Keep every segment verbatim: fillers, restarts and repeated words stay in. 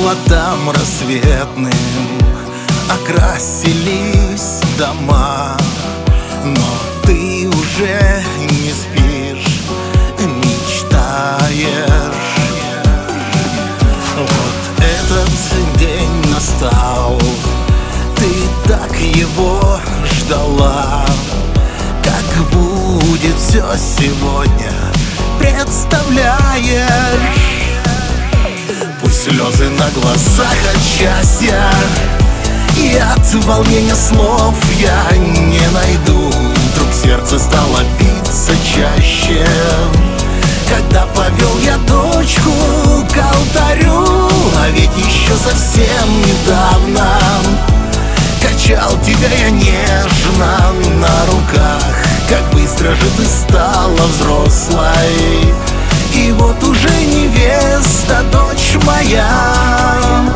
золотом рассветным окрасились дома, но ты уже не спишь, мечтаешь. Вот этот день настал, ты так его ждала. Как будет все сегодня, представляешь? Пусть слезы на глазах от счастья, и от волнения слов я не найду. Вдруг сердце стало биться чаще, когда повел я дочку к алтарю. А ведь еще совсем недавно качал тебя я нежно на руках. Как быстро же ты стала взрослой, и вот уже невеста, дочь моя.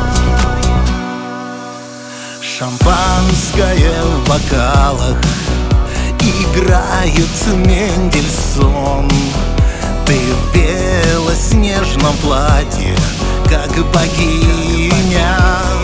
Шампанское в бокалах, играет Мендельсон. Ты в белоснежном платье, как богиня.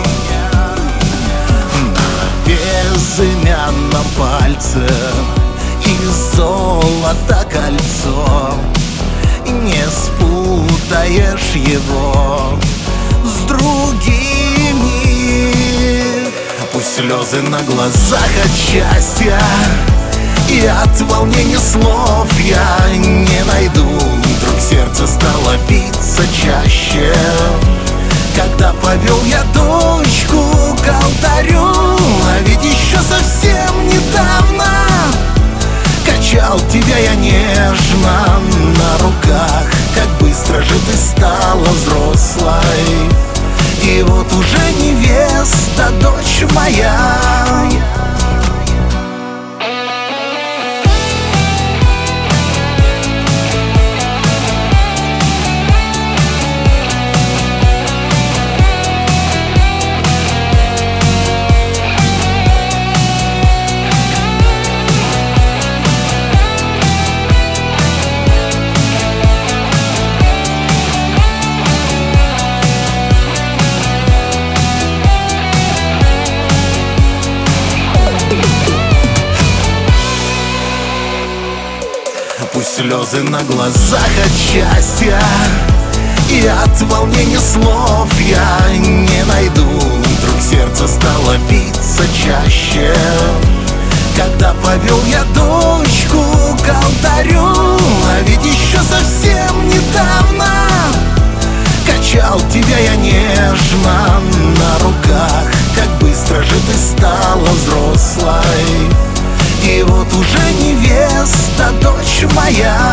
На безымянном пальце из золота кольцо, не спутаешь его с другими. Пусть слезы на глазах от счастья, и от волнения слов я не найду. Вдруг сердце стало биться чаще, когда повел я дочку к алтарю. А ведь еще совсем недавно качал тебя я нежно на руках. Как быстро же ты стала взрослой, и вот уже невеста, дочь моя. Пусть слезы на глазах от счастья, и от волнения слов я не найду. Вдруг сердце стало биться чаще, когда повел я дочку к алтарю. А ведь еще совсем недавно качал тебя я нежно на руках. Как быстро же ты стала взрослой, и вот уже невеста, дочь моя.